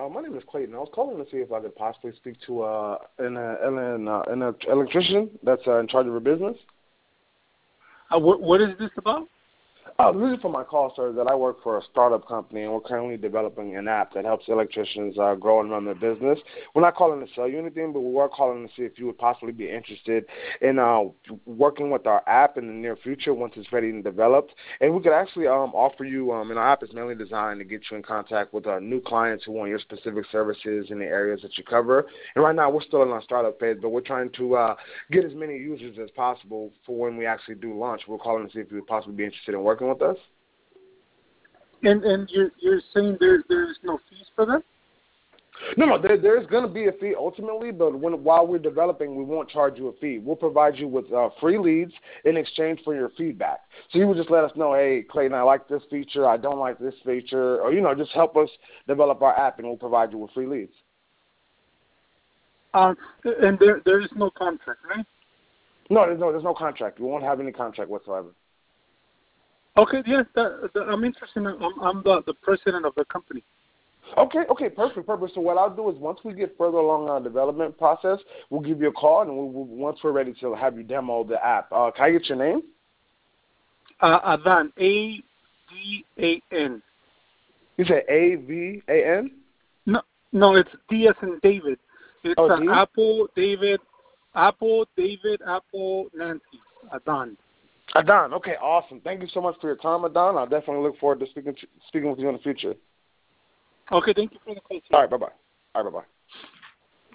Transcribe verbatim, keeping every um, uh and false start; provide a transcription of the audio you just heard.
Uh, my name is Clayton. I was calling to see if I could possibly speak to uh, an, uh, an, uh, an electrician that's uh, in charge of a business. Uh, what, what is this about? Uh, the reason for my call, sir, is that I work for a startup company, and we're currently developing an app that helps electricians uh, grow and run their business. We're not calling to sell you anything, but we are calling to see if you would possibly be interested in uh, working with our app in the near future once it's ready and developed. And we could actually um, offer you, um, and our app is mainly designed to get you in contact with uh, new clients who want your specific services in the areas that you cover. And right now we're still in our startup phase, but we're trying to uh, get as many users as possible for when we actually do launch. We're calling to see if you would possibly be interested in working with us. And and you're you're saying there there's no fees for that? No, no, there there's going to be a fee ultimately, but when while we're developing, we won't charge you a fee. We'll provide you with uh, free leads in exchange for your feedback. So you would just let us know, hey, Clayton, I like this feature, I don't like this feature, or you know, just help us develop our app, and we'll provide you with free leads. Um, and there there is no contract, right? No, there's no there's no contract. We won't have any contract whatsoever. Okay, yes, that, that, I'm interested. In, I'm, I'm the, the president of the company. Okay, okay, perfect, perfect. So what I'll do is once we get further along our development process, we'll give you a call, and we'll, we'll, once we're ready to have you demo the app. Uh, can I get your name? Uh, Adan, A D A N. You said A V A N? No, no, it's D as in David. It's Oh, uh, D? Apple, David, Apple, David, Apple, Nancy, Adan. Adan, okay, awesome. Thank you so much for your time, Adan. I'll definitely look forward to speaking to, speaking with you in the future. Okay, thank you for the call. All right, bye-bye. All right, bye-bye.